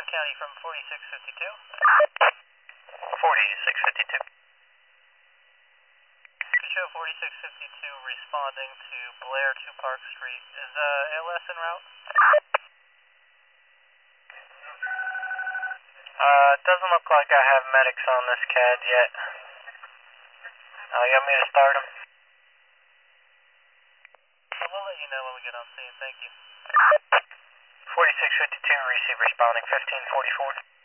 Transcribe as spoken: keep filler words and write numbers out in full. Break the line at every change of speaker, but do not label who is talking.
County from forty-six fifty-two.
forty-six fifty-two.
Show forty-six fifty-two responding to Blair to Park Street. Is uh, A L S en route?
Uh, it doesn't look like I have medics on this C A D yet. Uh, you want me to start them?
We'll let you know when we get on scene. Thank you.
forty-six fifty-two, receive responding fifteen forty-four.